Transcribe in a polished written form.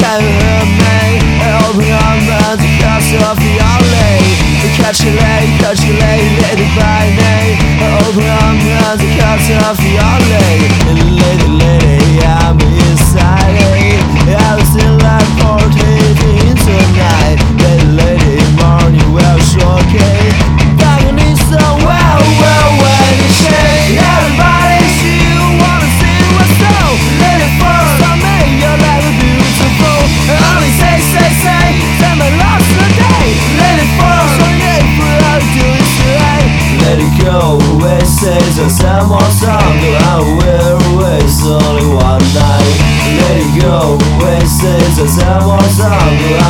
can't hurt me. Open arms because of your lane. Catch you late, let it by me. Open arms because of your lane. Lady, I'm inside it. I'm still like 14 tonight. Lady, morning, well, sure, okay. Dark me so well, when you shake. Everybody, you wanna see what's so. Let it fall on me, your life is beautiful. Only say my love's a day. Let it fall, so yeah, I'll do it right. Let it go, away, say just some more song. I will waste only one night. Let it go, away, say just some more song.